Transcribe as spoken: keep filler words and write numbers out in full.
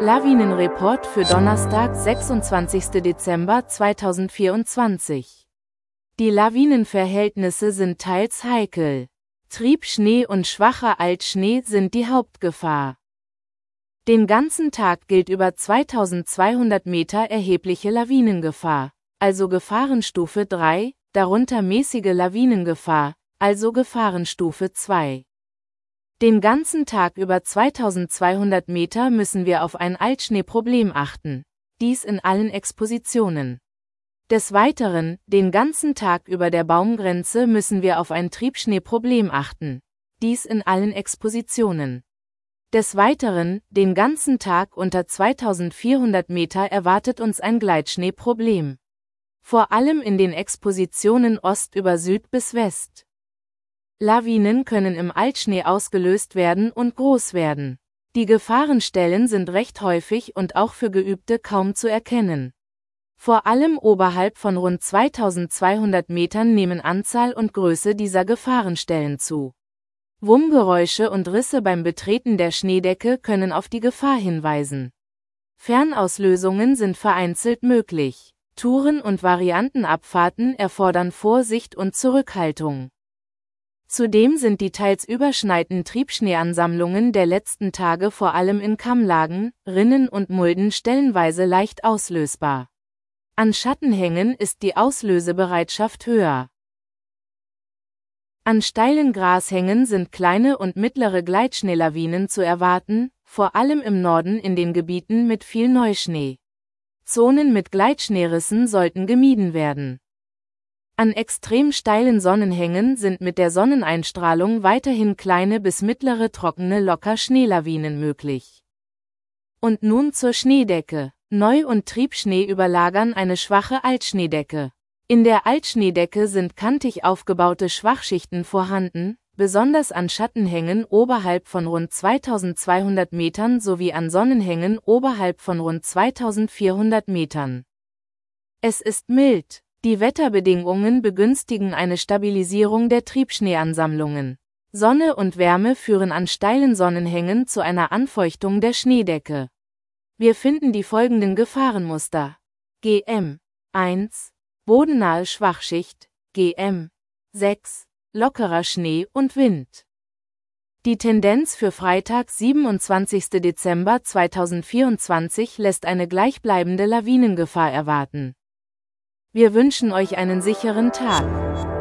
Lawinenreport für Donnerstag, sechsundzwanzigsten Dezember zweitausendvierundzwanzig. Die Lawinenverhältnisse sind teils heikel. Triebschnee und schwacher Altschnee sind die Hauptgefahr. Den ganzen Tag gilt über zweitausendzweihundert Meter erhebliche Lawinengefahr, also Gefahrenstufe drei, darunter mäßige Lawinengefahr, also Gefahrenstufe zwei. Den ganzen Tag über zweitausendzweihundert Meter müssen wir auf ein Altschneeproblem achten, dies in allen Expositionen. Des Weiteren, den ganzen Tag über der Baumgrenze müssen wir auf ein Triebschneeproblem achten, dies in allen Expositionen. Des Weiteren, den ganzen Tag unter zweitausendvierhundert Meter erwartet uns ein Gleitschneeproblem. Vor allem in den Expositionen Ost über Süd bis West. Lawinen können im Altschnee ausgelöst werden und groß werden. Die Gefahrenstellen sind recht häufig und auch für Geübte kaum zu erkennen. Vor allem oberhalb von rund zweitausendzweihundert Metern nehmen Anzahl und Größe dieser Gefahrenstellen zu. Wummgeräusche und Risse beim Betreten der Schneedecke können auf die Gefahr hinweisen. Fernauslösungen sind vereinzelt möglich. Touren und Variantenabfahrten erfordern Vorsicht und Zurückhaltung. Zudem sind die teils überschneiten Triebschneeansammlungen der letzten Tage vor allem in Kammlagen, Rinnen und Mulden stellenweise leicht auslösbar. An Schattenhängen ist die Auslösebereitschaft höher. An steilen Grashängen sind kleine und mittlere Gleitschneelawinen zu erwarten, vor allem im Norden in den Gebieten mit viel Neuschnee. Zonen mit Gleitschneerissen sollten gemieden werden. An extrem steilen Sonnenhängen sind mit der Sonneneinstrahlung weiterhin kleine bis mittlere trockene locker Schneelawinen möglich. Und nun zur Schneedecke. Neu- und Triebschnee überlagern eine schwache Altschneedecke. In der Altschneedecke sind kantig aufgebaute Schwachschichten vorhanden, besonders an Schattenhängen oberhalb von rund zweitausendzweihundert Metern sowie an Sonnenhängen oberhalb von rund zweitausendvierhundert Metern. Es ist mild. Die Wetterbedingungen begünstigen eine Stabilisierung der Triebschneeansammlungen. Sonne und Wärme führen an steilen Sonnenhängen zu einer Anfeuchtung der Schneedecke. Wir finden die folgenden Gefahrenmuster. G M eins. Bodennahe Schwachschicht. G M sechs. Lockerer Schnee und Wind. Die Tendenz für Freitag, siebenundzwanzigsten Dezember zweitausendvierundzwanzig lässt eine gleichbleibende Lawinengefahr erwarten. Wir wünschen euch einen sicheren Tag.